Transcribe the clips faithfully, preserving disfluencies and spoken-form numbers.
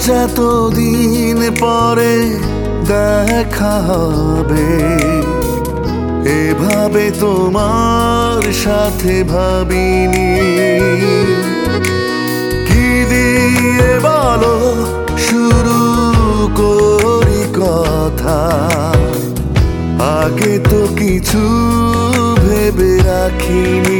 এতদিন পরে দেখা হবে, এভাবে তোমার সাথে ভাবিনি। কি দিয়ে বলো শুরু করি কথা, আগে তো কিছু ভেবে রাখিনি।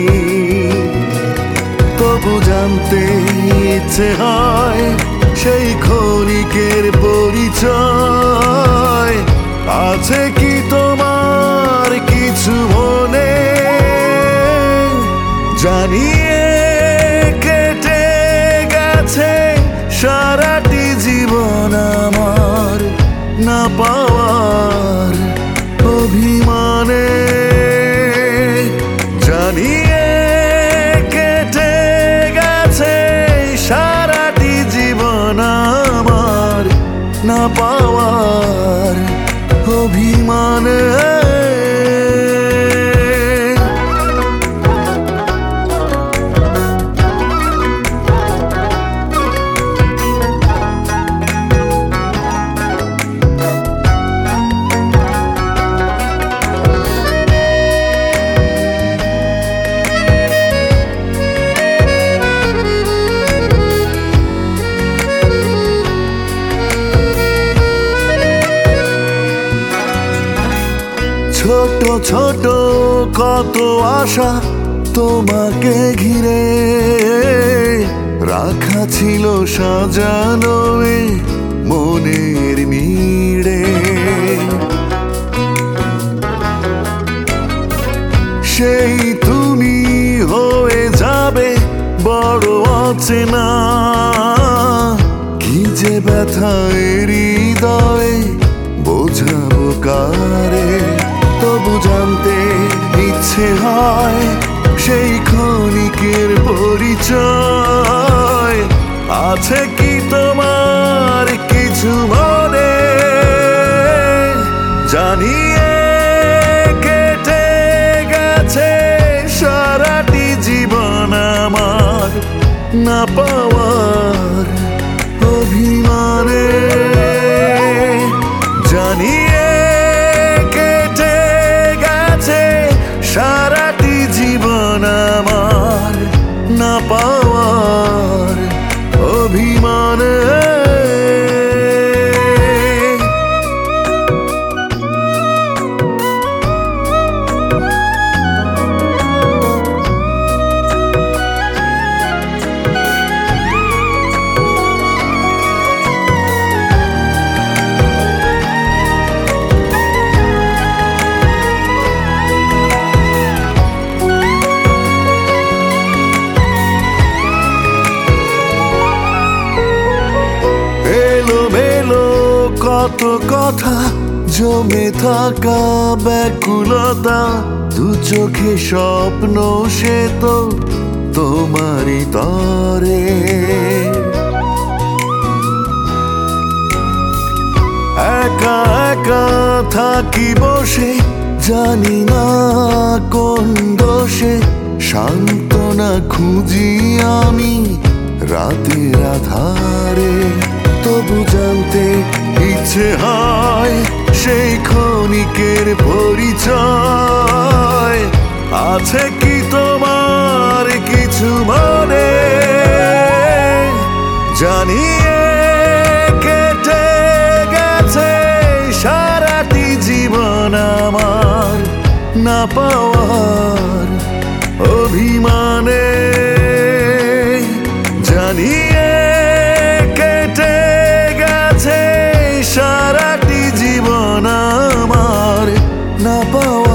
তবু জানতে ইচ্ছে হয় সেই ক্ষণিকের পরিচয়, আছে কি তোমার কিছু মনে? জানিয়ে কেটে গেছে সারাটি জীবন আমার, না পাওয়ার অভিমানে। জানিয়ে কেটে গেছে সারাটি জীবন আমার, না পাওয়ার অভিমানে। ছোট ছোট কত আশা তোমাকে ঘিরে রাখা ছিল সাজানো এ মনের মিড়ে। সেই তুমি হয়ে যাবে বড় অচেনা, কি যে ব্যথা হৃদয়ে বোঝাবো কারে। তবু জানতে ইচ্ছে হয় সেই ক্ষণিকের পরিচয়, আছে কি তোমার কিছু মনে? জানিয়ে কেটে গেছে সারাটি জীবন আমার, না পাওয়ার অভিমানে। জানিয়ে সারাটি জীবন আমার, না পাওয়ার অভিমানে। কত কথা জমে থাকা ব্যাকুলতা, দু চোখে স্বপ্ন সে তো তোমারই তরে। একা একা থাকি বসে, জানি না কোন দোষে, সান্ত্বনা খুঁজি আমি রাতের আধারে। তবু জানতে ইচ্ছে হয় সেই ক্ষণিকের পরিচয়, আছে কি তোমার কিছু মনে? জানিয়ে কেটে গেছে সারাটি জীবন আমার, না পাওয়ার অভিমানে। জানিয়ে কেটে গেছে সারাটি জীবন আমার, না পাওয়ার